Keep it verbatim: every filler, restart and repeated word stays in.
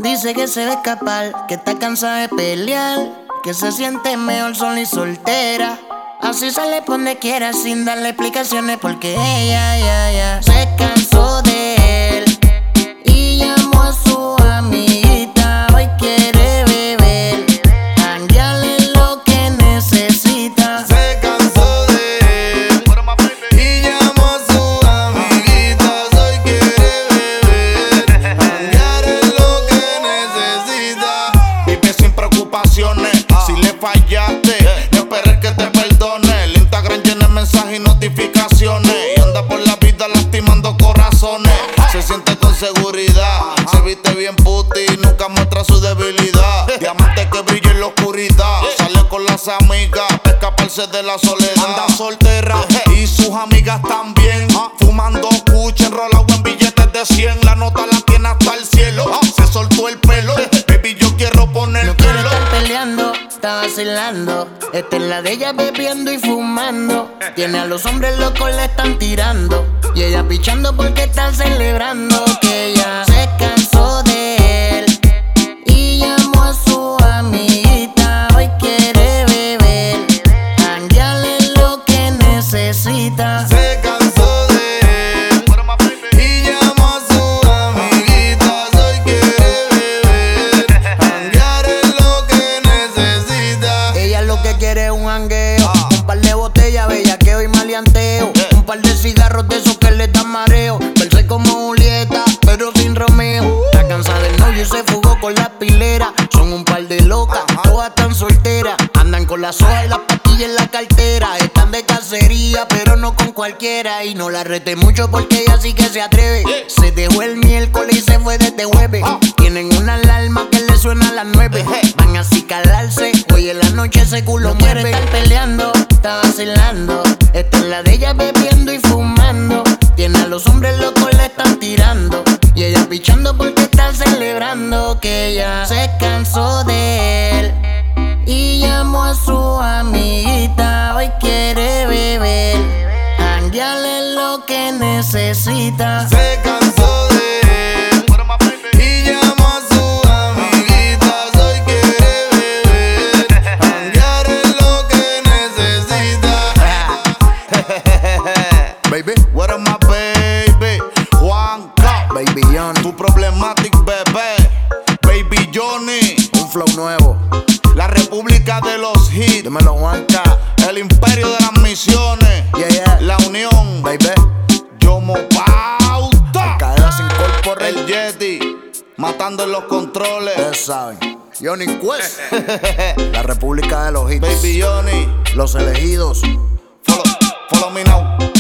Dice que se va a escapar, que está cansada de pelear, que se siente mejor sola y soltera. Así sale por donde quiera sin darle explicaciones, porque ella, ya, ya se cansó de él y llamó a su amiguita. Hoy quiere beber, janguearle lo que necesita. Se cansó de él y llamó a su amiguita. Hoy quiere beber, janguearle lo que necesita. Vive sin preocupaciones, si le fallaste, no esperes que te perdone. El Instagram llena de mensajes y notificaciones, y anda por la vida lastimando corazones. Se siente con seguridad, se viste bien puti y nunca muestra su debilidad. Diamante que brilla en la oscuridad, sale con las amigas para escaparse de la soledad. Anda soltera y sus amigas también, fumando cucha, enrolado en billetes de cien. La nota la tiene hasta el cielo, se soltó el pelo. Baby, yo quiero poner No quiere estar peleando, está vacilando. Esta es la de ella bebiendo y fumando. Tiene a los hombres locos, le están tirando, y ella pichando porque están celebrando que ella se cansó de él y llamó a su amiguita. Hoy quiere beber, janguearle lo que necesita. Se cansó de él y llamó a su amiguita. Hoy quiere beber, janguearle lo que necesita. Ella lo que quiere es un jangueo, un par de botellas, bellaqueo y maleanteo, un par de cigarros de esos que le dan mareo, verse como Julieta pero sin Romeo. Está cansada del novio y se fugó con la pilera. Son un par de locas, todas están solteras, andan con las hojas y las pastillas en la cartera. Están de cacería pero no con cualquiera, y no la rete mucho porque ella sí que se atreve. Se dejó el miércoles y se fue desde jueves. Tienen una alarma que le suena a las nueve. Van a acicalarse, hoy en la noche ese culo mueve. No quiere estar peleando, está vacilando. Esta es la de ella bebiendo y fumando. Tiene a los hombres locos, le están tirando, y ella pichando porque están celebrando que ella se cansó de él y llamó a su amiguita. Hoy quiere beber, janguearle lo que necesita. Se cansó de él y llamó a su amiguita. Hoy quiere beber, janguearle lo que necesita. Baby, What am I, baby? Juanca, Baby Johnny, tu problematic bebé. Baby Johnny, un flow nuevo. la república de los hits, Dímelo, Juanca. el imperio de las misiones, Yeah, yeah. la unión, Baby, Yomo Pauta, Cadenas Incorporated. el Yeti, matando en los controles. Ustedes saben. Johnny Quest. La República de los Hits. Baby Johnny, Los elegidos. follow, follow me now.